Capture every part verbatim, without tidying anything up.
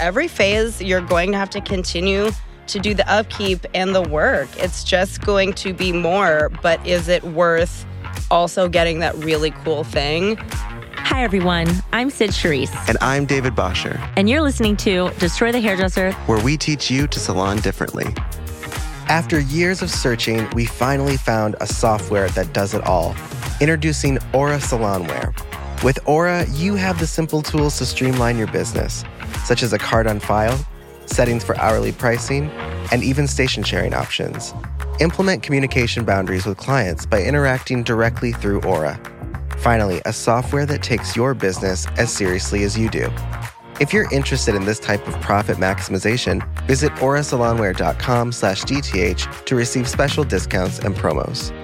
every phase, you're going to have to continue to do the upkeep and the work. It's just going to be more, but is it worth also getting that really cool thing? Hi, everyone. I'm Sid Charisse. And I'm David Bosher. And you're listening to Destroy the Hairdresser, where we teach you to salon differently. After years of searching, we finally found a software that does it all. Introducing Aura Salonware. With Aura, you have the simple tools to streamline your business, such as a card on file, settings for hourly pricing, and even station sharing options. Implement communication boundaries with clients by interacting directly through Aura. Finally, a software that takes your business as seriously as you do. If you're interested in this type of profit maximization, visit aurasalonware.com slash DTH to receive special discounts and promos.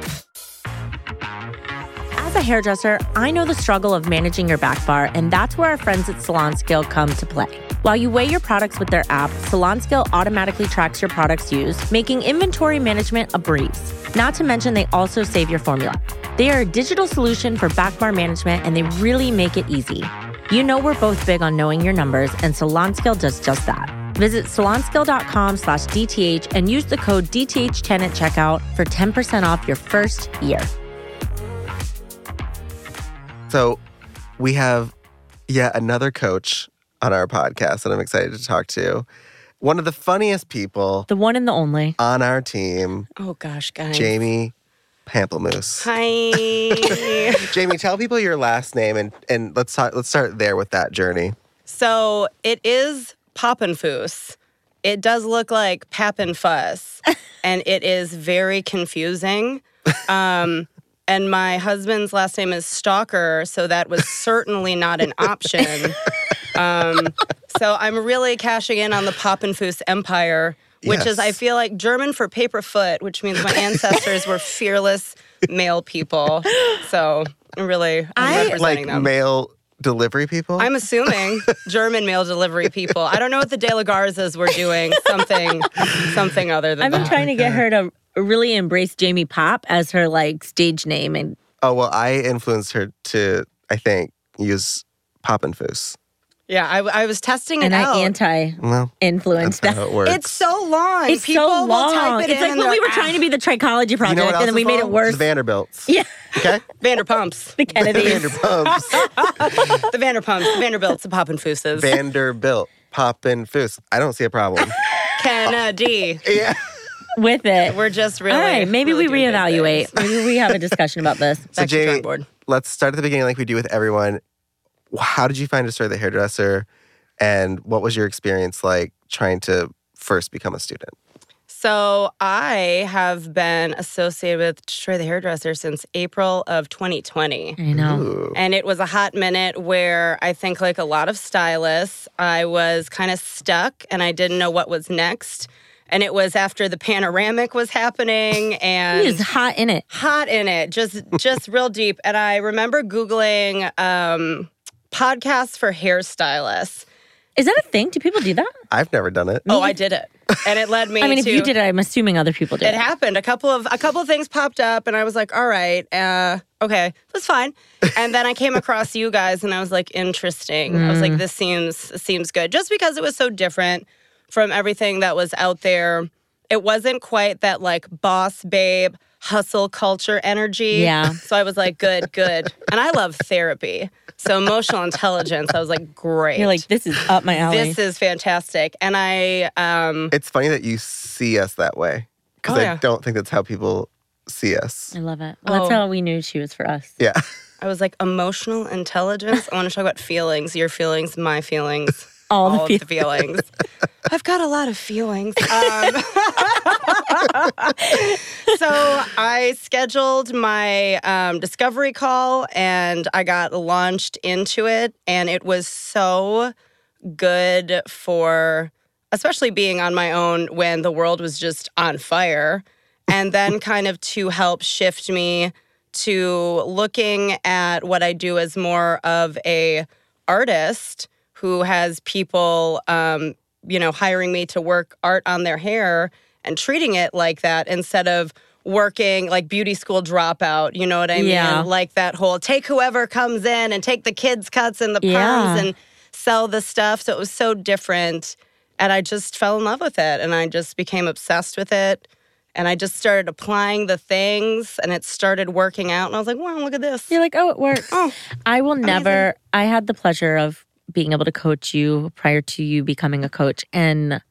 As a hairdresser, I know the struggle of managing your back bar, and that's where our friends at SalonScale come to play. While you weigh your products with their app, SalonScale automatically tracks your products used, making inventory management a breeze. Not to mention, they also save your formula. They are a digital solution for back bar management, and they really make it easy. You know we're both big on knowing your numbers, and SalonScale does just that. Visit salonscale.com slash DTH and use the code D T H ten at checkout for ten percent off your first year. So we have yet another coach on our podcast that I'm excited to talk to. One of the funniest people. The one and the only. On our team. Oh, gosh, guys. Jamie Pamplemousse. Hi. Jamie, tell people your last name, and, and let's talk, let's start there with that journey. So it is Poppenfuss. It does look like Pap and Fuss, and it is very confusing. Um, and my husband's last name is Stalker, so that was certainly not an option. Um, so I'm really cashing in on the Poppenfuss empire, which yes. is, I feel like, German for paper foot, which means my ancestors were fearless male people. So I'm really I'm I, representing like them. male delivery people? I'm assuming German mail delivery people. I don't know what the De La Garzas were doing. Something, something other than I've that. been trying to get her to really embrace Jamie Pop as her like stage name, and Oh, well, I influenced her to, I think, use Poppenfuss. Yeah, I, I was testing it and out. I anti-influenced That's that. how it works. It's so long. It's People so will long. type it it's in like and when we they're, were trying to be the Trichology Project, You know what else and then we is made it long? worse. The Vanderbilts. Yeah. Okay? Vanderpumps. The Kennedys. Vanderpumps. the Vanderpumps. The Vanderbilts. The Poppenfusses. Vanderbilt. Poppenfuss. I don't see a problem. Kennedy. Yeah. With it. We're just really. All right, maybe really we doing big reevaluate. things. Maybe we have a discussion about this. So, Back to Jamie, drawing board. let's start at the beginning like we do with everyone. How did you find Destroy the Hairdresser? And what was your experience like trying to first become a student? So I have been associated with Destroy the Hairdresser since April of twenty twenty. I know. Ooh. And it was a hot minute where I think, like a lot of stylists, I was kind of stuck and I didn't know what was next. And it was after the panoramic was happening and He is hot in it. hot in it, just just real deep. And I remember Googling um, podcasts for hairstylists. Is that a thing? Do people do that? I've never done it. Oh, I did it. And it led me I mean, to... if you did it, I'm assuming other people did It happened. A couple of a couple of things popped up, and I was like, "All right, uh, okay, that's fine." And then I came across you guys, and I was like, "Interesting." I was like, "This seems seems good," just because it was so different from everything that was out there. It wasn't quite that like boss babe hustle culture energy. Yeah. So I was like, "Good, good," and I love therapy. So emotional intelligence, I was like, "Great." You're like, this is up my alley. This is fantastic, and I. Um, It's funny that you see us that way. Because Oh, I yeah. don't think that's how people see us. I love it. Well, that's Oh. how we knew she was for us. Yeah. I was like, emotional intelligence? I want to talk about feelings. Your feelings, my feelings. All the all of the feelings. I've got a lot of feelings. Um, so I scheduled my um, discovery call and I got launched into it. And it was so good for, especially being on my own when the world was just on fire. And then kind of to help shift me to looking at what I do as more of a artist who has people, um, you know, hiring me to work art on their hair and treating it like that instead of working like beauty school dropout, you know what I mean? Yeah. Like that whole take whoever comes in and take the kids' cuts and the perms Yeah. and sell the stuff. So it was so different. And I just fell in love with it. And I just became obsessed with it. And I just started applying the things and it started working out. And I was like, wow, look at this. You're like, oh, it works. Oh, I will amazing. never, I had the pleasure of being able to coach you prior to you becoming a coach. And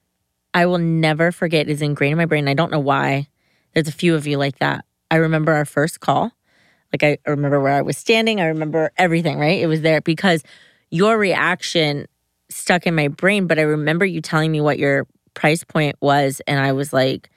I will never forget, it's ingrained in my brain. I don't know why. There's a few of you like that. I remember our first call. Like I remember where I was standing. I remember everything, right? It was there because your reaction stuck in my brain. But I remember you telling me what your price point was. And I was like,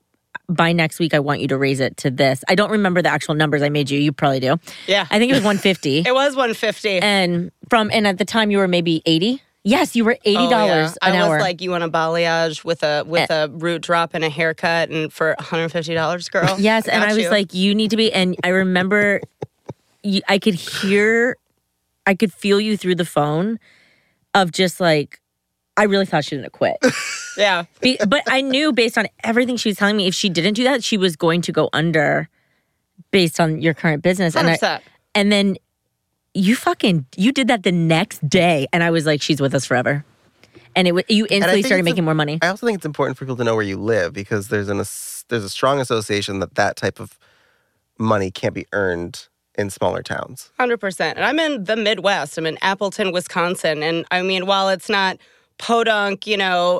by next week, I want you to raise it to this. I don't remember the actual numbers I made you. You probably do. Yeah. I think it was one hundred fifty. It was one hundred fifty. And from and at the time you were maybe eighty. Yes, you were eighty dollars oh, yeah. an I hour. was like, you want a balayage with a with a root drop and a haircut and for one hundred fifty dollars, girl? Yes, and Got I was you. like, you need to be. And I remember, you, I could hear, I could feel you through the phone, of just like, I really thought she didn't quit. Yeah. Be, but I knew based on everything she was telling me, if she didn't do that, she was going to go under, based on your current business. one hundred And percent. I, and then you fucking you did that the next day, and I was like, she's with us forever. And it w- you instantly think started it's making a- more money. I also think it's important for people to know where you live because there's an as- there's a strong association that that type of money can't be earned in smaller towns. one hundred percent. And I'm in the Midwest. I'm in Appleton, Wisconsin. And I mean, while it's not podunk, you know,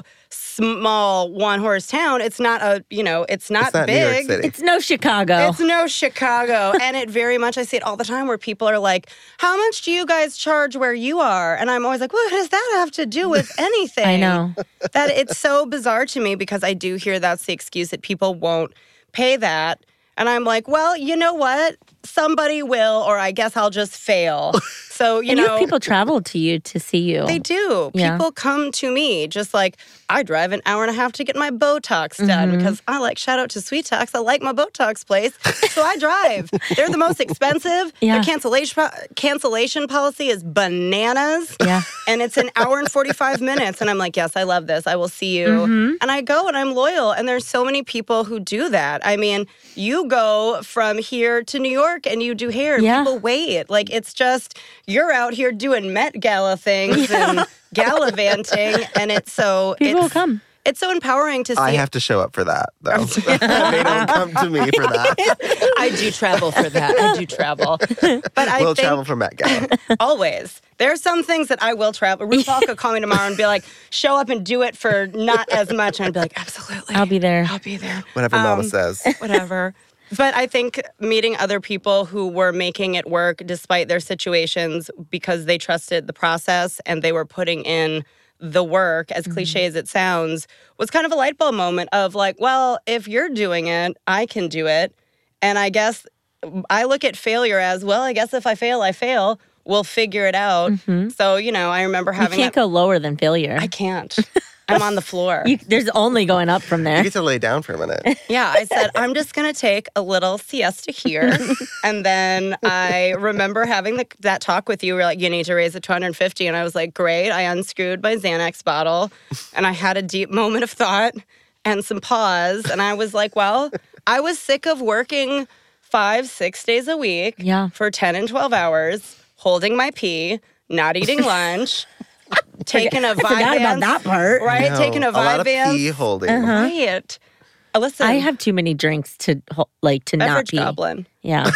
small one-horse town, it's not a, you know, it's not, It's not New York big. City. It's no Chicago. It's no Chicago. And it very much, I see it all the time where people are like, how much do you guys charge where you are? And I'm always like, what does that have to do with anything? I know. That it's so bizarre to me because I do hear that's the excuse that people won't pay that. And I'm like, well, you know what? Somebody will, or I guess I'll just fail. So, you and know. you have people travel to you to see you. They do. Yeah. People come to me just like I drive an hour and a half to get my Botox done Mm-hmm. because I like, shout out to Sweet Talks. I like my Botox place. So I drive. They're the most expensive. Yeah. Their cancellation, cancellation policy is bananas. Yeah. And it's an hour and forty-five minutes. And I'm like, yes, I love this. I will see you. Mm-hmm. And I go and I'm loyal. And there's so many people who do that. I mean, you go from here to New York and you do hair. And Yeah. people wait. Like, it's just, you're out here doing Met Gala things and gallivanting. And it's so, People will it's, come. it's so empowering to see. I have to show up for that, though. They don't come to me for that. I do travel for that. I do travel. But I We'll think travel for Met Gala. always. There are some things that I will travel. RuPaul could call me tomorrow and be like, show up and do it for not as much. And I'd be like, absolutely. I'll be there. I'll be there. Whatever Mama Um, says. Whatever. But I think meeting other people who were making it work despite their situations because they trusted the process and they were putting in the work, as cliche as it sounds, was kind of a light bulb moment of like, well, if you're doing it, I can do it. And I guess I look at failure as, well, I guess if I fail, I fail. We'll figure it out. So, you know, I remember You having can't that. go lower than failure. I can't. I'm on the floor. You, there's only going up from there. You get to lay down for a minute. Yeah, I said, I'm just going to take a little siesta here. And then I remember having the, that talk with you. We were like, you need to raise it to one hundred fifty. And I was like, great. I unscrewed my Xanax bottle and I had a deep moment of thought and some pause. And I was like, well, I was sick of working five, six days a week Yeah. for ten and twelve hours, holding my pee, not eating lunch, taking a I forgot about Vyvanse, that part. right? No, Taking a a lot of pee Vyvanse. holding. Uh-huh. Right. Uh, Listen, I have too many drinks to ho- like to not beverage be. goblin. Yeah,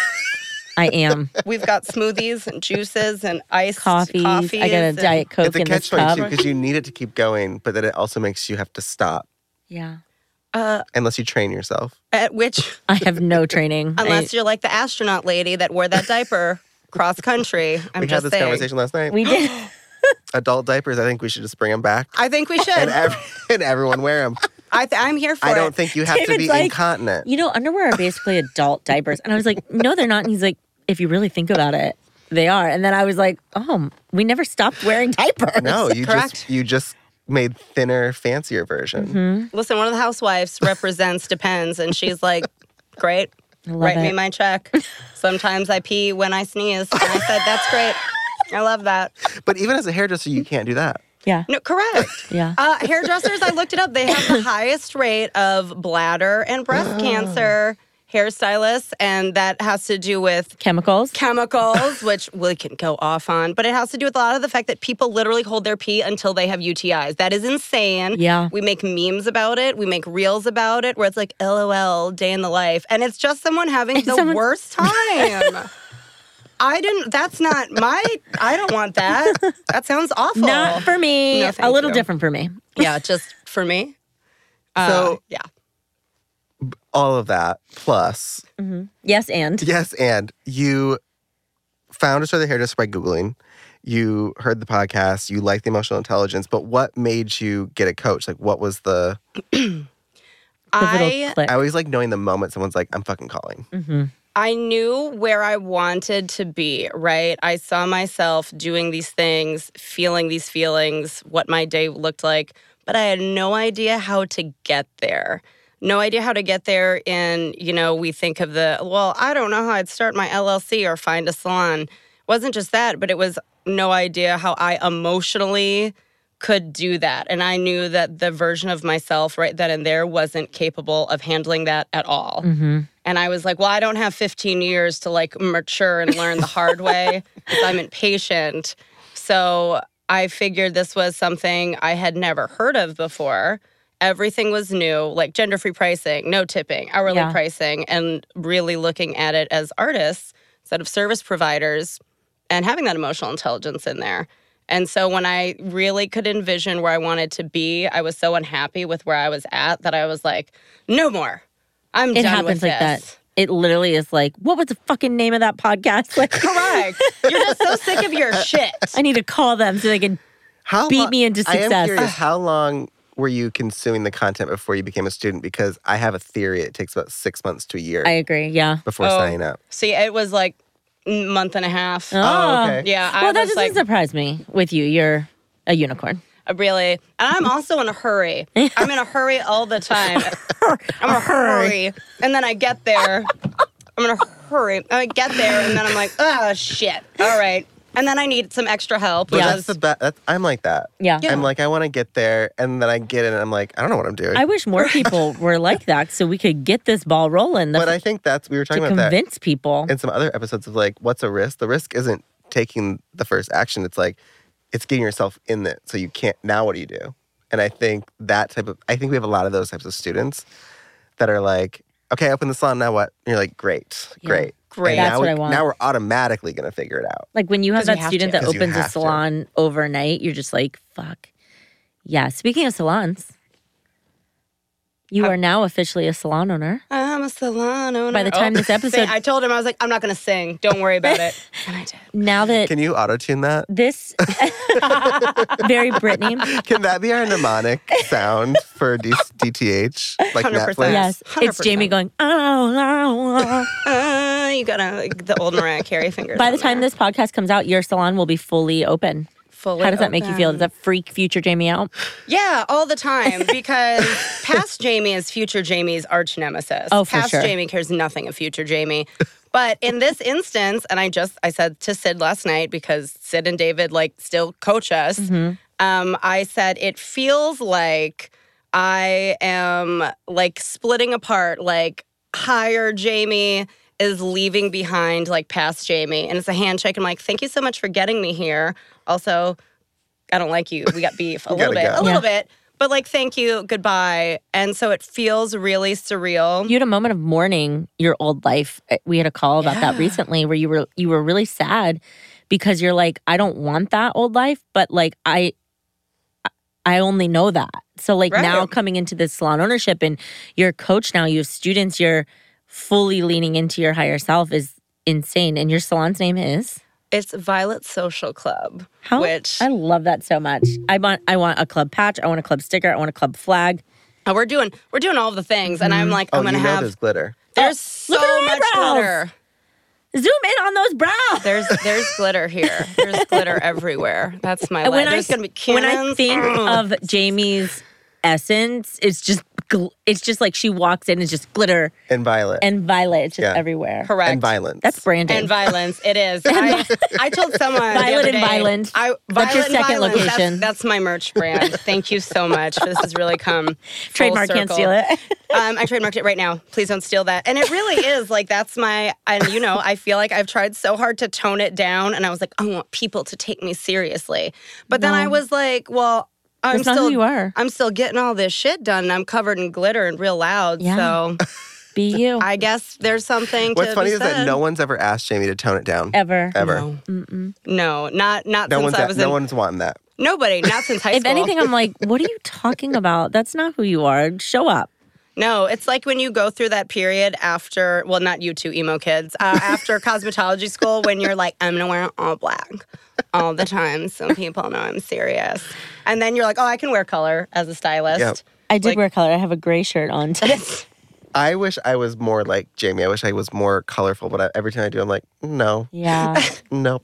I am. We've got smoothies and juices and iced Coffees. coffees. I got a and- Diet Coke It's a in this catch twenty cup. two because you need it to keep going, but then it also makes you have to stop Yeah, Uh, unless you train yourself. at which, I have no training. unless I- you're like the astronaut lady that wore that diaper cross country. I'm we just had this saying. conversation last night. we did. Adult diapers, I think we should just bring them back I think we should. and, every, and everyone wear them. I th- I'm here for I it. don't think you have to David's be like, incontinent. You know, underwear are basically adult diapers, and I was like, no, they're not. And he's like, if you really think about it, they are. And then I was like, oh, we never stopped wearing diapers. No, you Correct. just you just made thinner, fancier version. Mm-hmm. Listen, one of the housewives represents Depends, and she's like, great. I love Write it. me my check. Sometimes I pee when I sneeze. And I said, that's great. I love that. But even as a hairdresser, you can't do that. Yeah, No, correct. yeah. Uh, hairdressers, I looked it up. They have the highest rate of bladder and breast cancer hairstylists, and that has to do with Chemicals. chemicals, which we can go off on, but it has to do with a lot of the fact that people literally hold their pee until they have U T Is. That is insane. Yeah. We make memes about it. We make reels about it where it's like, LOL, day in the life. And it's just someone having the Someone's- worst time. I didn't, that's not my, I don't want that. That sounds awful. Not for me. No, a thank little you. different for me. Yeah, just for me. Uh, So- yeah. All of that plus, Yes, and. yes, and you found Destroy the Hairdresser by Googling. You heard the podcast. You liked the emotional intelligence. But what made you get a coach? Like, what was the? Pivotal I click. I always like knowing the moment someone's like, "I'm fucking calling." Mm-hmm. I knew where I wanted to be, right? I saw myself doing these things, feeling these feelings, what my day looked like, but I had no idea how to get there. No idea how to get there in, you know, we think of the, well, I don't know how I'd start my L L C or find a salon. It wasn't just that, but it was no idea how I emotionally could do that. And I knew that the version of myself right then and there wasn't capable of handling that at all. Mm-hmm. And I was like, well, I don't have fifteen years to like mature and learn the hard way because I'm impatient. So I figured this was something I had never heard of before. Everything was new, like gender-free pricing, no tipping, hourly Yeah. pricing, and really looking at it as artists instead of service providers and having that emotional intelligence in there. And so when I really could envision where I wanted to be, I was so unhappy with where I was at that I was like, no more. I'm It done happens with like this. that. It literally is like, what was the fucking name of that podcast? Like, Correct. You're just so sick of your shit. I need to call them so they can. How Beat lo- me into I am success. curious, how long were you consuming the content before you became a student? Because I have a theory it takes about six months to a year I agree. Yeah. before Oh. signing up. See, it was like a month and a half. Oh, okay. Yeah, I Well, that was doesn't like, surprise me with you. You're a unicorn. uh, really. And I'm also in a hurry. I'm in a hurry all the time. I'm in a hurry. And then I get there. I'm in a hurry. I get there, and then I'm like, oh, shit. All right. And then I need some extra help. But Yeah. that's the best. That's, I'm like that. Yeah. Yeah. I'm like, I want to get there, and then I get in, and I'm like, I don't know what I'm doing. I wish more people were like that so we could get this ball rolling. The, but I think that's, we were to talking about that convince people. in some other episodes of like, what's a risk? The risk isn't taking the first action. It's like, it's getting yourself in it. So you can't, now what do you do? And I think that type of, I think we have a lot of those types of students that are like, okay, I open the salon, now what? And you're like, great, Yeah. great. Great. And That's now what we, I want. Now we're automatically going to figure it out. Like when you have 'Cause you that have student to. that 'Cause you opens a have to. salon overnight, you're just like, fuck. Yeah. Speaking of salons, you I'm- are now officially a salon owner. I'm a salon owner. By the time Oh, this episode- I told him, I was like, I'm not going to sing. Don't worry about it. And I did. Now that Can you auto-tune that? this very Britney. Can that be our mnemonic sound for D- DTH? Like one hundred percent. Netflix? Yes. one hundred It's Jamie percent. going, oh, oh, oh. Uh, you got to, like, the old Mariah Carey fingers. By the on time there. this podcast comes out, your salon will be fully open. Fully How does that make you feel? Does open. that freak future Jamie out? Yeah, all the time, because past Jamie is future Jamie's arch nemesis. Oh, for past sure. Jamie cares nothing of future Jamie. But in this instance, and I just, I said to Sid last night, because Sid and David like still coach us, Mm-hmm. um, I said, it feels like I am like splitting apart, like higher Jamie is leaving behind like past Jamie. And it's a handshake. I'm like, thank you so much for getting me here. Also, I don't like you. We got beef a You little gotta bit, go. a little Yeah. bit. But like, thank you, goodbye. And so it feels really surreal. You had a moment of mourning your old life. We had a call about that Yeah. recently where you were you were really sad because you're like, I don't want that old life, but like I I only know that. So like Right. now coming into this salon ownership and you're a coach now, you have students, you're fully leaning into your higher self is insane. And your salon's name is? It's Violet Social Club, How which I love that so much. I want I want a club patch, I want a club sticker, I want a club flag. uh, we're doing we're doing all of the things. And I'm like, Oh, I'm gonna you know have there's glitter. there's so look at her much eyebrows. glitter. Zoom in on those brows. There's there's glitter here. There's glitter everywhere. That's my And life. when There's I, gonna be cannons. when I think Ugh. of Jamie's essence. It's just gl- it's just like she walks in, it's just glitter And violet. and violet. It's just Yeah. everywhere. Correct. And violence. That's branding. And violence. It is. I, I told someone the Violet other and day, Violent. I, That's your Violet and second Violence, location. That's, that's my merch brand. Thank you so much. This has really come full Trademark, can't circle. steal it. um, I trademarked it right now. Please don't steal that. And it really is like that's my. And you know, I feel like I've tried so hard to tone it down, and I was like, I want people to take me seriously. But then No. I was like, well. I'm That's not still, who you are. I'm still getting all this shit done. And I'm covered in glitter and real loud. Yeah. So Be you. I guess there's something. What's to funny be is that said. no one's ever asked Jamie to tone it down. Ever. Ever. No, Mm-mm. no, not not No since one's I a- was no in. one's wanting that. Nobody, not since high If school. anything, I'm like, what are you talking about? That's not who you are. Show up. No, it's like when you go through that period after, well, not you two emo kids, uh, after cosmetology school when you're like, I'm going to wear all black all the time so people know I'm serious. And then you're like, oh, I can wear color as a stylist. Yep. I did Like- wear color. I have a gray shirt on today. I wish I was more like Jamie. I wish I was more colorful, but I, every time I do, I'm like, no, Yeah. nope.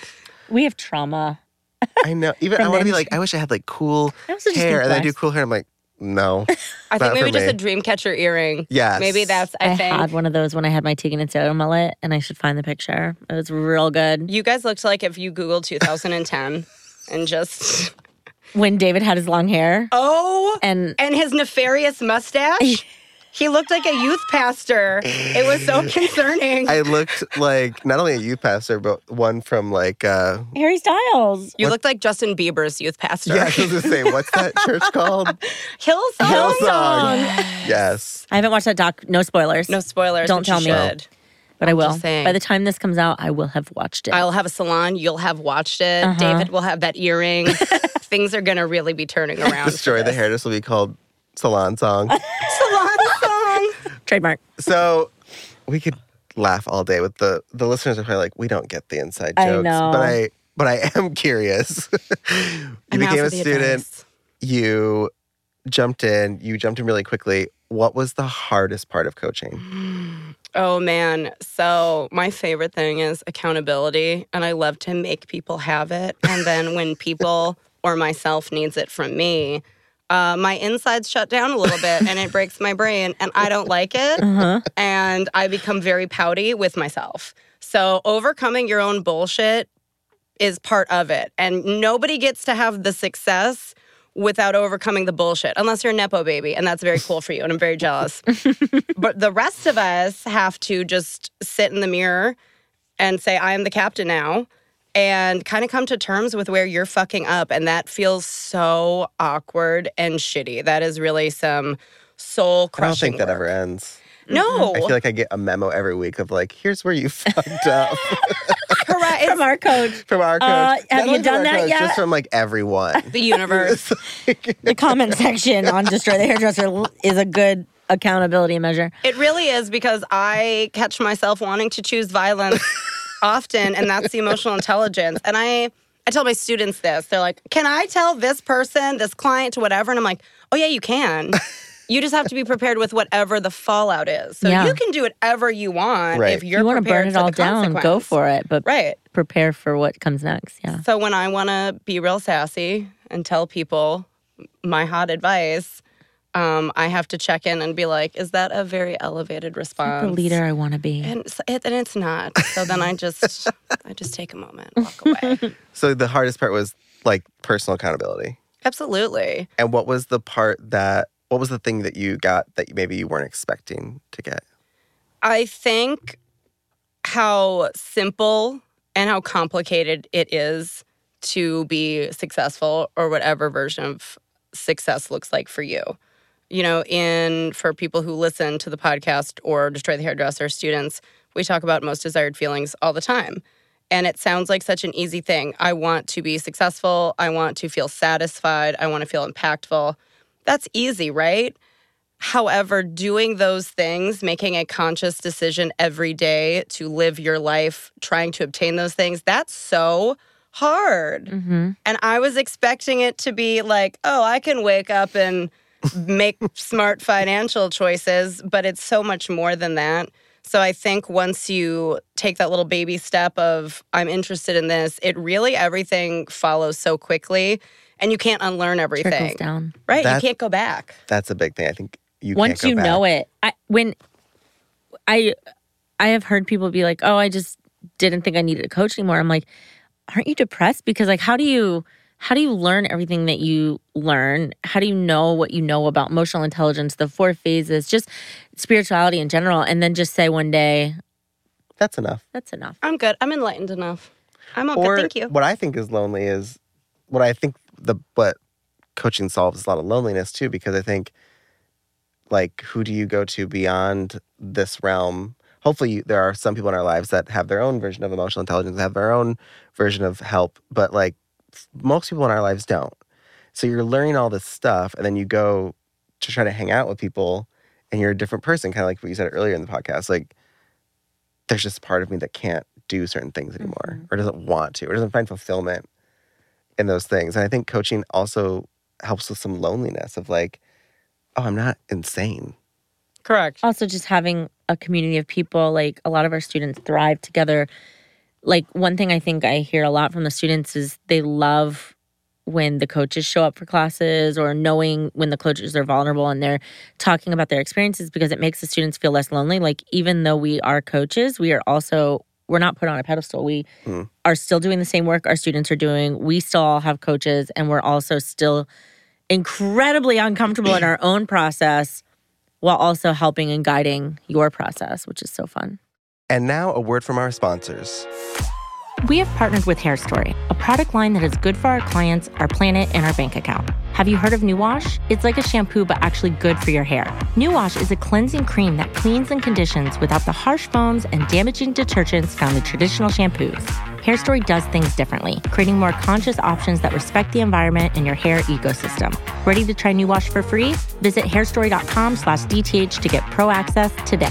We have trauma. I know. Even I From want to be the- like, I wish I had like cool I also just hair, think and then I do black's- cool hair. I'm like, no. I Not think maybe for just me. a dream catcher earring. Yes. Maybe that's, I, I, think. had one of those when I had my Tegan and Sara mullet, and I should find the picture. It was real good. You guys looked like if you Googled two thousand ten and just, When David had his long hair, oh, and and his nefarious mustache. He looked like a youth pastor. It was so concerning. I looked like not only a youth pastor, but one from like, uh, Harry Styles. You looked like Justin Bieber's youth pastor. yeah, I was going to say, what's that church called? Hillsong. Hillsong. Yes. I haven't watched that doc. No spoilers. No spoilers. Don't but tell you me. should. but I will. just saying. By the time this comes out, I will have watched it. I'll have a salon. You'll have watched it. Uh-huh. David will have that earring. Things are going to really be turning around. Destroy the hair. This will be called Salon Song. Salon song. Trademark. So we could laugh all day with the the listeners are probably like, we don't get the inside I jokes. know. But I but I am curious. you And now became for a the student, advice. you jumped in, you jumped in really quickly. What was the hardest part of coaching? Oh, man. So my favorite thing is accountability. And I love to make people have it. And then when people or myself needs it from me, uh, my insides shut down a little bit and it breaks my brain. And I don't like it. Uh-huh. And I become very pouty with myself. So overcoming your own bullshit is part of it. And nobody gets to have the success without overcoming the bullshit, unless you're a Nepo baby, and that's very cool for you, and I'm very jealous. But the rest of us have to just sit in the mirror and say, I am the captain now, and kind of come to terms with where you're fucking up. And that feels so awkward and shitty. That is really some soul I don't crushing think that work. ever ends. No. I feel like I get a memo every week of like, here's where you fucked up Correct. From our coach, from our coach. Uh, have Not you only from done our that coach, yet? Just from like everyone. The universe. the comment section on Destroy the Hairdresser is a good accountability measure. It really is, because I catch myself wanting to choose violence often, and that's the emotional intelligence. And I, I tell my students this. They're like, can I tell this person, this client, whatever? And I'm like, oh, yeah, you can. You just have to be prepared with whatever the fallout is. So Yeah. you can do whatever you want Right. if you're you want to prepared burn it for all the down, go consequence. for it, but Right. prepare for what comes next. Yeah. So when I want to be real sassy and tell people my hot advice, um, I have to check in and be like, is that a very elevated response? The leader I want to be. And it's, it, and it's not. So then I just I just take a moment, walk away. So the hardest part was like personal accountability. Absolutely. And what was the part that, what was the thing that you got that maybe you weren't expecting to get? I think how simple and how complicated it is to be successful, or whatever version of success looks like for you. You know, in for people who listen to the podcast or Destroy the Hairdresser students, we talk about most desired feelings all the time. And it sounds like such an easy thing. I want to be successful. I want to feel satisfied. I want to feel impactful. That's easy, right? However, doing those things, making a conscious decision every day to live your life, trying to obtain those things, that's so hard. Mm-hmm. And I was expecting it to be like, oh, I can wake up and make smart financial choices, but it's so much more than that. So I think once you take that little baby step of, I'm interested in this, it really, everything follows so quickly and you can't unlearn everything. Trickles down. Right? That's- you can't go back. That's a big thing. I think you Once can't go you back. know it, I when I I have heard people be like, "Oh, I just didn't think I needed a coach anymore." I'm like, aren't you depressed? Because like, how do you how do you learn everything that you learn? How do you know what you know about emotional intelligence, the four phases, just spirituality in general, and then just say one day, That's enough. that's enough. I'm good. I'm enlightened enough. I'm okay. Or Thank you. what I think is lonely is what I think the what coaching solves is a lot of loneliness too, because I think like who do you go to beyond this realm? Hopefully you, there are some people in our lives that have their own version of emotional intelligence, have their own version of help, but like most people in our lives don't. So you're learning all this stuff and then you go to try to hang out with people and you're a different person, kind of like what you said earlier in the podcast. Like there's just part of me that can't do certain things anymore Mm-hmm. or doesn't want to or doesn't find fulfillment in those things. And I think coaching also helps with some loneliness of like, oh, I'm not insane. Correct. Also, just having a community of people, like a lot of our students thrive together. Like one thing I think I hear a lot from the students is they love when the coaches show up for classes or knowing when the coaches are vulnerable and they're talking about their experiences because it makes the students feel less lonely. Like even though we are coaches, we are also, we're not put on a pedestal. We Hmm. are still doing the same work our students are doing. We still all have coaches and we're also still incredibly uncomfortable in our own process while also helping and guiding your process, which is so fun. And now a word from our sponsors. We have partnered with Hair Story, a product line that is good for our clients, our planet, and our bank account. Have you heard of New Wash? It's like a shampoo, but actually good for your hair. New Wash is a cleansing cream that cleans and conditions without the harsh foams and damaging detergents found in traditional shampoos. Hair Story does things differently, creating more conscious options that respect the environment and your hair ecosystem. Ready to try New Wash for free? Visit hairstory.com slash DTH to get pro access today.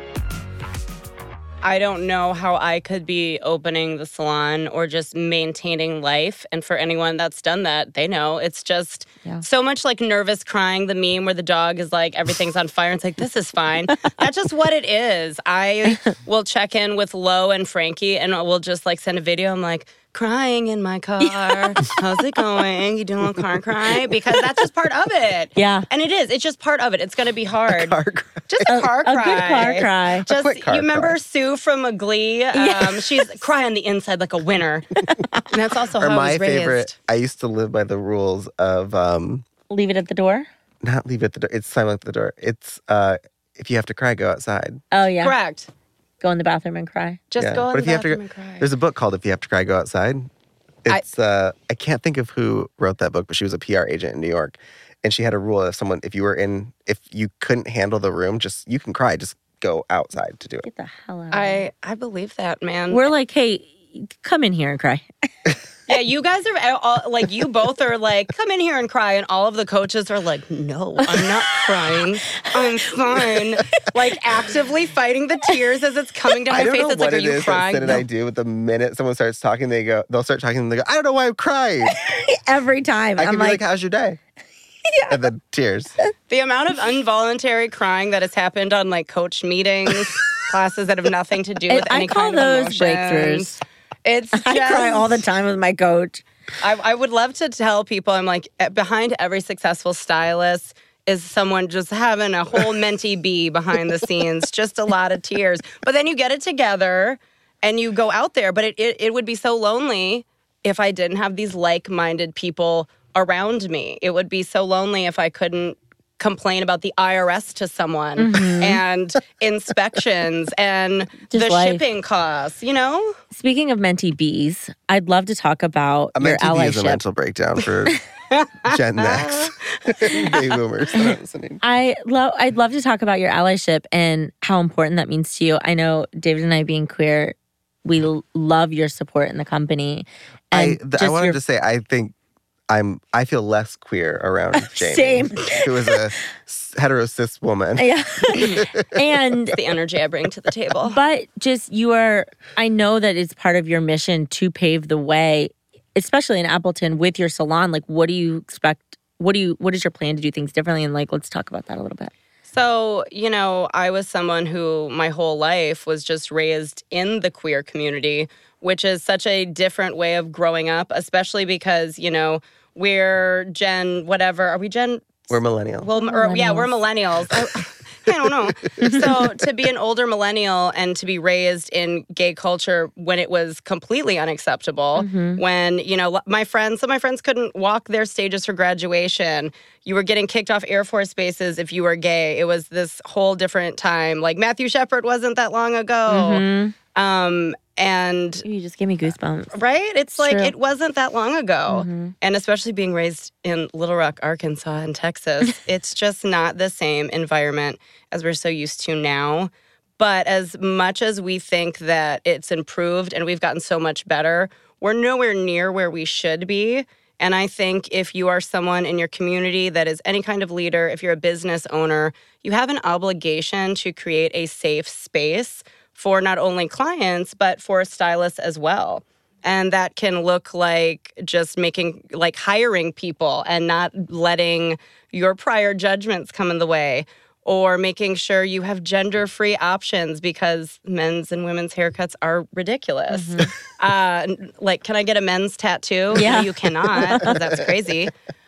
I don't know how I could be opening the salon or just maintaining life. And for anyone that's done that, they know it's just Yeah. so much like nervous crying, the meme where the dog is like, everything's on fire. And it's like, this is fine. That's just what it is. I will check in with Lo and Frankie and we'll just like send a video. I'm like, crying in my car. How's it going? You doing a little car cry? Because that's just part of it. Yeah. And it is. It's just part of it. It's going to be hard. Car cry. Just a, car A cry. good car cry. Just quick car you remember cry. Sue from Glee? Um, She's cry on the inside like a winner. And that's also Or how I my was raised. favorite, I used to live by the rules of um, Leave it at the door? not leave it at the door. It's silent at the door. It's uh, if you have to cry, go outside. Oh, yeah. Correct. Go in the bathroom and cry. Just Yeah. go in But the if you have to bathroom go- and cry. There's a book called If You Have to Cry, Go Outside. It's uh, I can't think of who wrote that book, but she was a P R agent in New York, and she had a rule if someone, if you were in, if you couldn't handle the room, just you can cry, just go outside to do it. Get the hell out of I here. I believe that, man. We're like, hey, come in here and cry. yeah, you guys are all, like, you both are like, come in here and cry, and all of the coaches are like, no, I'm not crying. I'm fine. Like actively fighting the tears as it's coming down I my don't face. know It's what like, are it you is that crying? Sid and No. I do. But the minute someone starts talking, they go, they'll start talking, and they go, I don't know why I'm crying. Every time. I can I'm be like, like, how's your day? And then tears. The amount of involuntary crying that has happened on like coach meetings, classes that have nothing to do with I any call kind those of emotions. breakthroughs. It's just, I cry all the time with my coach. I, I would love to tell people, I'm like, eh, behind every successful stylist is someone just having a whole mentee bee behind the scenes, just a lot of tears. But then you get it together and you go out there. But it, it, it would be so lonely if I didn't have these like-minded people around me. It would be so lonely if I couldn't complain about the I R S to someone and inspections and Just the life. shipping costs, you know? Speaking of mentee bees, I'd love to talk about A your mentee is a allyship. mental breakdown for Gen X, baby boomers that are listening. I love. I'd love to talk about your allyship and how important that means to you. I know David and I, being queer, we l- love your support in the company. I, And th- I just wanted your- to say, I think I'm. I feel less queer around Jamie, Same. who is a s- hetero cis woman. Yeah. and The energy I bring to the table. but just you are. I know that it's part of your mission to pave the way, especially in Appleton with your salon. Like, what do you expect? What do you? What is your plan to do things differently? And like, let's talk about that a little bit. So, you know, I was someone who my whole life was just raised in the queer community, which is such a different way of growing up, especially because, you know, we're Gen whatever. Are we Gen? We're millennial. Well, or, yeah, we're millennials. I, I don't know. So to be an older millennial and to be raised in gay culture when it was completely unacceptable, mm-hmm. when, you know, my friends, some of my friends couldn't walk their stages for graduation. You were getting kicked off Air Force bases if you were gay. It was this whole different time. Like Matthew Shepard wasn't that long ago. Mm-hmm. Um, and you just gave me goosebumps. Right? It's like, True. It wasn't that long ago. Mm-hmm. And especially being raised in Little Rock, Arkansas and Texas, it's just not the same environment as we're so used to now. But as much as we think that it's improved and we've gotten so much better, we're nowhere near where we should be. And I think if you are someone in your community that is any kind of leader, if you're a business owner, you have an obligation to create a safe space for not only clients, but for stylists as well. And that can look like just making, like hiring people and not letting your prior judgments come in the way, or making sure you have gender-free options because men's and women's haircuts are ridiculous. Mm-hmm. Uh, like, can I get a men's tattoo? Yeah. No, you cannot, because that's crazy.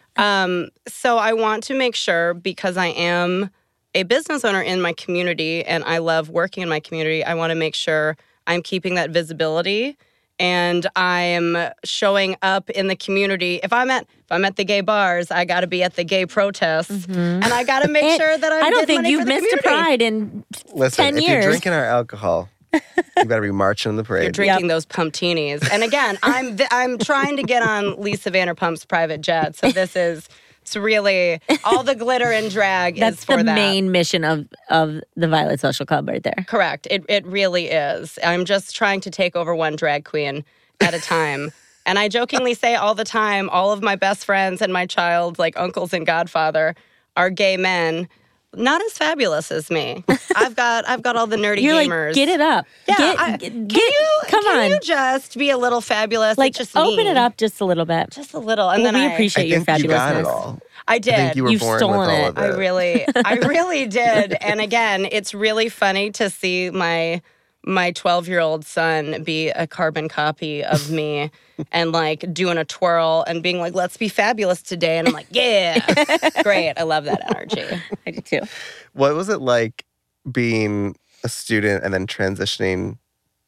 Um, so I want to make sure, because I am a business owner in my community and I love working in my community, I want to make sure I'm keeping that visibility and I'm showing up in the community. If I'm at if I'm at the gay bars, I got to be at the gay protests, mm-hmm. and I got to make and sure that I'm I don't think money you've for the missed community. a pride in Listen, ten if years. you're drinking our alcohol, you better be marching in the parade. You're drinking Yep. those pumptinis. And again, I'm th- I'm trying to get on Lisa Vanderpump's private jet, so this is. It's really, all the glitter and drag That's is for the that. main mission of, of the Violet Social Club right there. Correct. It it really is. I'm just trying to take over one drag queen at a time. And I jokingly say all the time, all of my best friends and my child, like uncles and godfather, are gay men. Not as fabulous as me. I've got I've got all the nerdy You're gamers. like, get it up. Yeah, Get, I, get, can get- you come can on. you just be a little fabulous? like, It's just open me. it up just a little bit. just a little, and Well, then we I, appreciate I your think you got fabulousness. it all. I did. I think you were You've born stolen with all it. of it. I really, I really did. And again, it's really funny to see my my twelve-year-old son be a carbon copy of me and like doing a twirl and being like, let's be fabulous today. And I'm like, yeah, great. I love that energy. I do too. What was it like being a student and then transitioning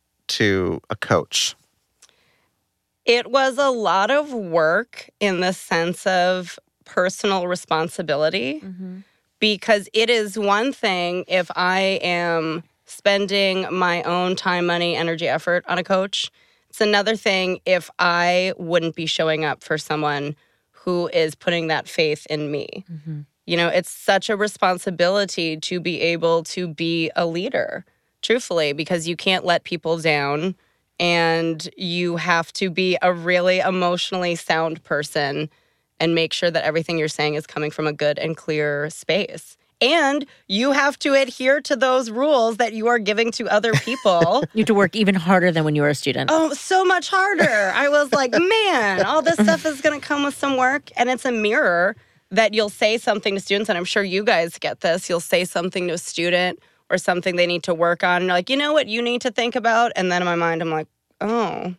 to a coach? It was a lot of work in the sense of personal responsibility, Mm-hmm. because it is one thing if I am spending my own time, money, energy, effort on a coach. It's another thing if I wouldn't be showing up for someone who is putting that faith in me. Mm-hmm. You know, it's such a responsibility to be able to be a leader, truthfully, because you can't let people down and you have to be a really emotionally sound person and make sure that everything you're saying is coming from a good and clear space. And you have to adhere to those rules that you are giving to other people. You have to work even harder than when you were a student. Oh, so much harder. I was like, man, all this stuff is going to come with some work. And it's a mirror that you'll say something to students, and I'm sure you guys get this. You'll say something to a student or something they need to work on. And you're like, you know what you need to think about? And then in my mind, I'm like, oh.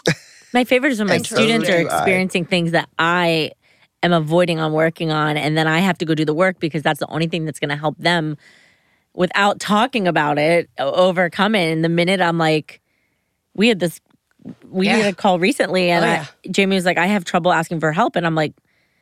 My favorite is when my And so students do are I. experiencing things that I am avoiding on working on, and then I have to go do the work because that's the only thing that's going to help them without talking about it, o- overcome it. And the minute I'm like, we had this, we Yeah. had a call recently, and Oh, I, yeah. Jamie was like, I have trouble asking for help. And I'm like,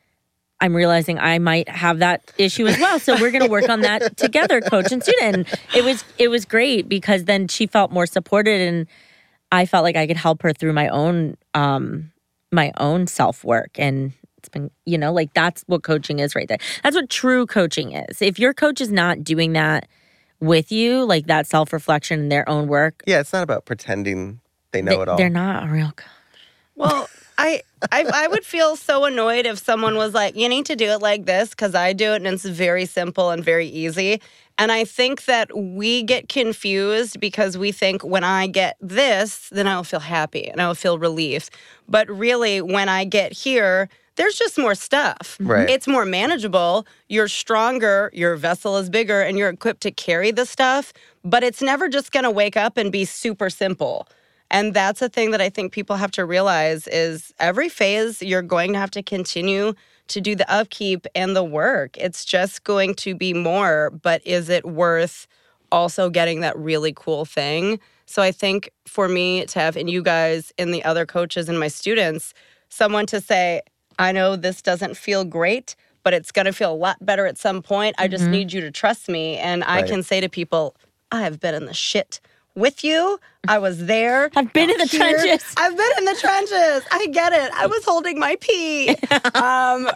I'm realizing I might have that issue as well. So we're going to work on that together, coach and student. And it was, it was great because then she felt more supported, and I felt like I could help her through my own, um, my own self-work. And it's been, you know, like that's what coaching is right there. That's what true coaching is. If your coach is not doing that with you, like that self-reflection in their own work, Yeah, it's not about pretending they know they, it all. they're not a real coach. Well, I, I I would feel so annoyed if someone was like, you need to do it like this because I do it and it's very simple and very easy. And I think that we get confused because we think when I get this, then I will feel happy and I will feel relief. But really, when I get here, there's just more stuff. Right. It's more manageable. You're stronger. Your vessel is bigger and you're equipped to carry the stuff. But it's never just going to wake up and be super simple. And that's a thing that I think people have to realize is every phase you're going to have to continue to do the upkeep and the work. It's just going to be more. But is it worth also getting that really cool thing? So I think for me to have, and you guys and the other coaches and my students, someone to say, I know this doesn't feel great, but it's going to feel a lot better at some point. I just Mhm. need you to trust me. And I Right. can say to people, I have been in the shit with you. I was there. I've been in the Here. trenches. I've been in the trenches. I get it. I was holding my pee. Um,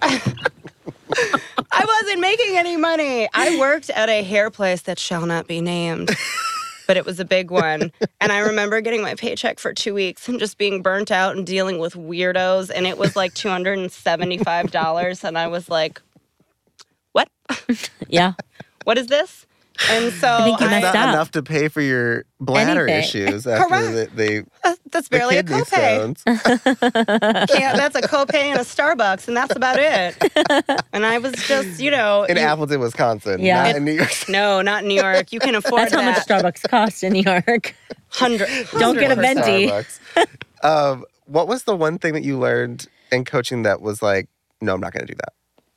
I wasn't making any money. I worked at a hair place that shall not be named. But it was a big one. And I remember getting my paycheck for two weeks and just being burnt out and dealing with weirdos. And it was like two hundred seventy-five dollars. And I was like, what? Yeah. What is this? And so I think you I- messed Not up. enough to pay for your bladder Anything. issues after Correct. they, they uh, that's the barely a kidney copay. stones. Yeah, that's a copay in a Starbucks, and that's about it. And I was just, you know, In you- Appleton, Wisconsin, Yeah. not in New York City. no, not in New York. You can afford That's how much that. Starbucks costs in New York. Hundred. Don't get a For venti. Starbucks. um, what was the one thing that you learned in coaching that was like, no, I'm not going to do that?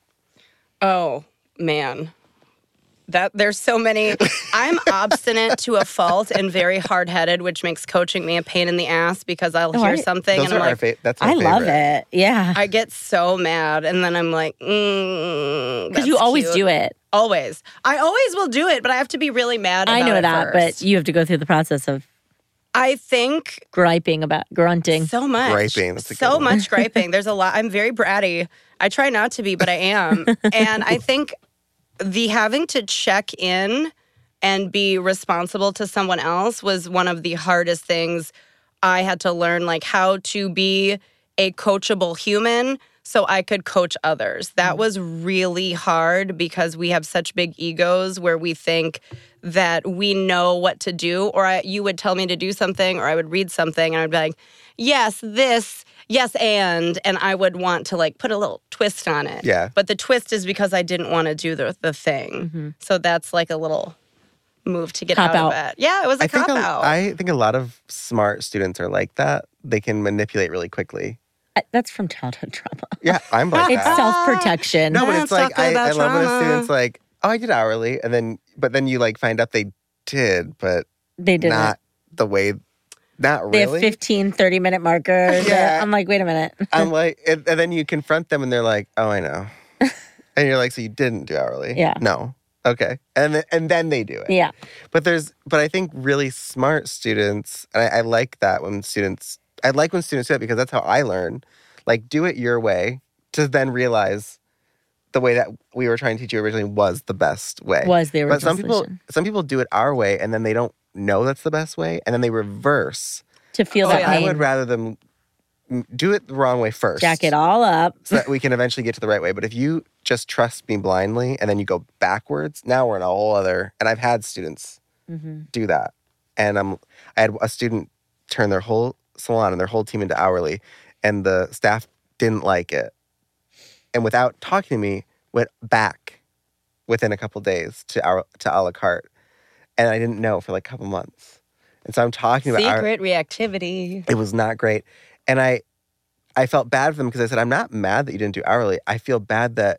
Oh man, that there's so many. I'm obstinate to a fault and very hard headed, which makes coaching me a pain in the ass because I'll Oh, hear I- something Those and are I'm our like, fa- that's our I love favorite. it. Yeah. I get so mad, and then I'm like, mm, Because you always do it. Always, I always will do it, but I have to be really mad. I about know it that, first. but you have to go through the process of I think griping about grunting. so much, Griping, that's a good so one. much griping. There's a lot. I'm very bratty. I try not to be, but I am, and I think the having to check in and be responsible to someone else was one of the hardest things I had to learn, like how to be a coachable human so I could coach others. That was really hard because we have such big egos where we think that we know what to do, or I, you would tell me to do something, or I would read something and I'd be like, yes, this, yes, and, and I would want to like put a little twist on it. Yeah. But the twist is because I didn't want to do the, the thing. Mm-hmm. So that's like a little move to get Cop out, out. of it. Yeah, it was a I think cop a, out. I think a lot of smart students are like that. They can manipulate really quickly. I- That's from childhood trauma. Yeah, I'm like It's that. self-protection. No, but Let's it's like talk I, about I love when a trauma. student's like, "Oh, I did hourly," and then but then you like find out they did, but They did not the way. Not it. They have really. fifteen, thirty minute markers. Yeah. I'm like, wait a minute. I'm like, and, and then you confront them, and they're like, "Oh, I know," and you're like, "So you didn't do hourly?" Yeah. No. Okay. And then, and then they do it. Yeah. But there's, but I think really smart students, and I, I like that when students, I like when students do it because that's how I learn. Like, do it your way to then realize the way that we were trying to teach you originally was the best way. Was the original But some people, solution. some people do it our way, and then they don't know that's the best way, and then they reverse. To feel Oh, that yeah. I pain. would rather them m- do it the wrong way first. Jack it all up. So that we can eventually get to the right way. But if you just trust me blindly and then you go backwards, now we're in a whole other. And I've had students Mm-hmm. do that. And um, I had a student turn their whole salon and their whole team into hourly, and the staff didn't like it. And without talking to me, went back within a couple days to our to a la carte. And I didn't know for like a couple months. And so I'm talking about our, Secret reactivity. it was not great. And I I felt bad for them because I said, I'm not mad that you didn't do hourly. I feel bad that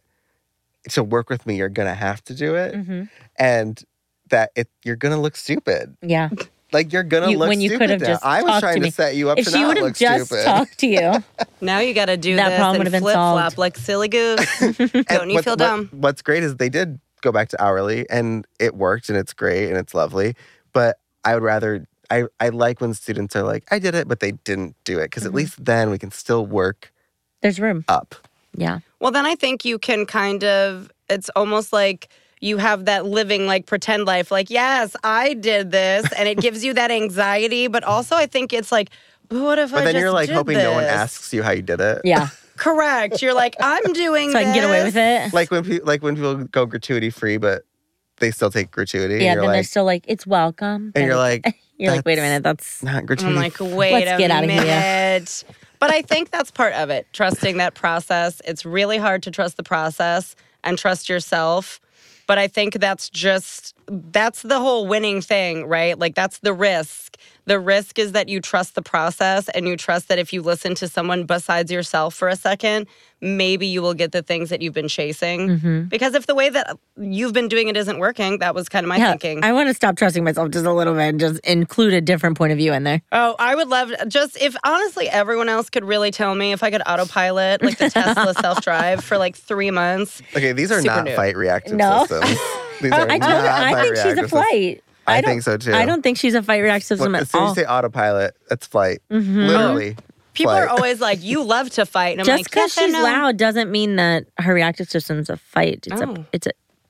to work with me, you're going to have to do it. Mm-hmm. And that it you're going to look stupid. Yeah. Like, you're going to You- look when you stupid could have now. just I was talked trying to to, me. set you up If to she not would have look just stupid. talked to you, Now you got to do That this problem would and have been flip flop solved. like silly goose. And Don't you what- feel what- dumb? What's great is they did go back to hourly, and it worked, and it's great, and it's lovely. But I would rather, I, I like when students are like, I did it, but they didn't do it. Because Mm-hmm. at least then we can still work there's room. up. Yeah. Well, then I think you can kind of, it's almost like you have that living like pretend life. Like, yes, I did this. And it gives you that anxiety. But also I think it's like, what if But I then just you're like did hoping no one this? asks you how you did it. Yeah. Correct. You're like, I'm doing So I this. can get away with it. Like when people like when people go gratuity free, but they still take gratuity. yeah. and Then you're they're like, still like, it's welcome. and you're but like, you're like, wait a that's minute. That's not gratuity. I'm like, wait Let's a get outta here. minute. But I think that's part of it, trusting that process. It's really hard to trust the process and trust yourself. But I think that's just, that's the whole winning thing, right? Like, that's the risk. The risk is that you trust the process and you trust that if you listen to someone besides yourself for a second, maybe you will get the things that you've been chasing. Mm-hmm. Because if the way that you've been doing it isn't working, that was kind of my yeah, thinking. I want to stop trusting myself just a little bit and just include a different point of view in there. Oh, I would love just if honestly everyone else could really tell me if I could autopilot like the Tesla self-drive for like three months. Okay, these are Super not new. fight reactive No. systems. These are I not told her, I fight think she's a reactive systems. flight. I, I don't- think so too. I don't think she's a fight react system Well, at as soon as all. you say autopilot, that's flight. Mm-hmm. Literally. People flight. are always like, "You love to fight," and I'm Just like, because yes, I she's know. loud doesn't mean that her reactive system's a fight. It's Oh. a it's a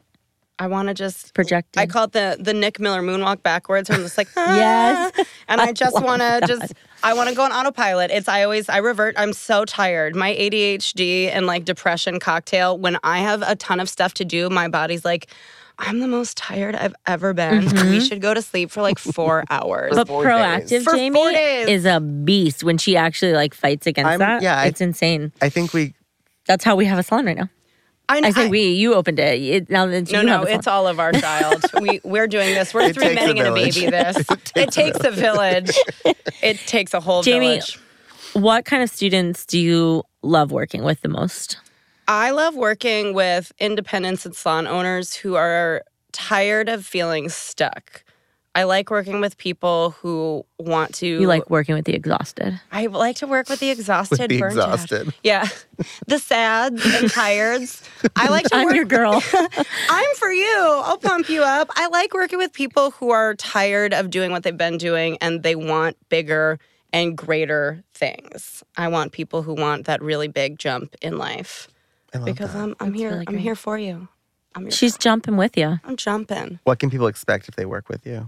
I want to just projecting. I call it the the Nick Miller moonwalk backwards. I'm just like, ah. Yes. and I I just love want to that. just I want to go on autopilot. It's I always I revert. I'm so tired. My A D H D and like depression cocktail. When I have a ton of stuff to do, my body's like, I'm the most tired I've ever been. Mhm. We should go to sleep for like four hours. But four proactive days. For four Jamie days. is a beast when she actually like fights against I'm- that. yeah, I- it's insane. I think we. That's how we have a salon right now. I, I say I- we. You opened it. it now it's No, you no, have a salon. it's all of our child. we we're doing this. We're It three takes men a and a village. baby. This it takes a village. It takes a whole Jamie, village. What kind of students do you love working with the most? I love working with independents and salon owners who are tired of feeling stuck. I like working with people who want to. You like working with the exhausted. I like to work with the exhausted, With the burnt out. exhausted. Yeah, the sads and tireds. I like to I'm work. your girl. I'm for you. I'll pump you up. I like working with people who are tired of doing what they've been doing and they want bigger and greater things. I want people who want that really big jump in life I love because that. I'm I'm That's here. really I'm great. here for you. I'm your She's jumping with you. I'm jumping. What can people expect if they work with you?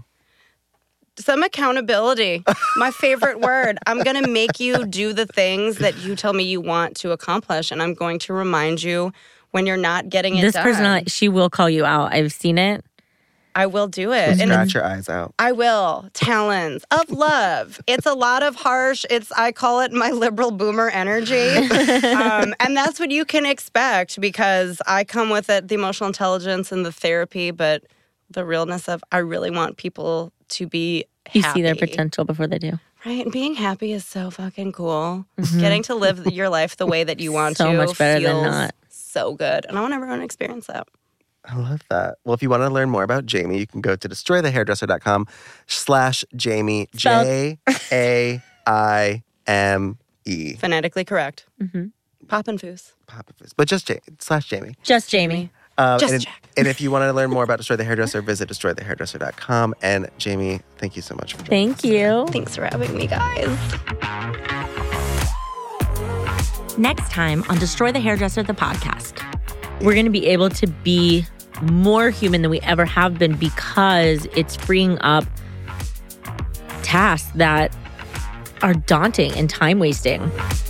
Some accountability. My favorite word. I'm going to make you do the things that you tell me you want to accomplish, and I'm going to remind you when you're not getting it This done. personality, she will call you out. I've seen it. I will do it. She'll And scratch it's, your eyes out. I will. Talons of love. It's a lot of harsh, it's I call it my liberal boomer energy. um, and that's what you can expect because I come with it, the emotional intelligence and the therapy, but the realness of I really want people to be happy. You see their potential before they do. Right, and being happy is so fucking cool. Getting to live your life the way that you want So to much better than feels not. so good. And I want everyone to experience that. I love that. Well, if you want to learn more about Jamie, you can go to destroy the hairdresser dot com slash Jamie. Spelled- J A I M E. Phonetically correct. Mm-hmm. Poppin' foos. Papa Fizz. But just Jamie, slash Jamie. Just Jamie. Um, Just and, check. and if you want to learn more about Destroy the Hairdresser, visit destroy the hairdresser dot com. And Jamie, thank you so much for joining us Thank you. Thanks for having me, guys. Next time on Destroy the Hairdresser, the podcast, we're going to be able to be more human than we ever have been because it's freeing up tasks that are daunting and time wasting.